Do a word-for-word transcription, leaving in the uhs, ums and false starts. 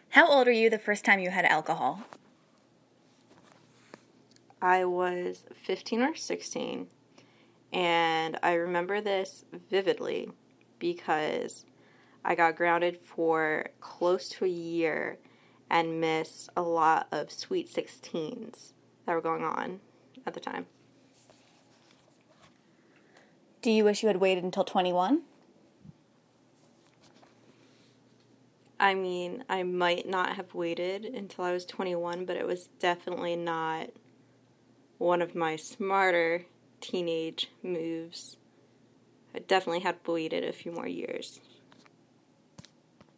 How old were you the first time you had alcohol? I was fifteen or sixteen, and I remember this vividly because I got grounded for close to a year and missed a lot of sweet sixteens that were going on at the time. Do you wish you had waited until twenty-one? I mean, I might not have waited until I was twenty-one, but it was definitely not one of my smarter teenage moves. I definitely had waited a few more years.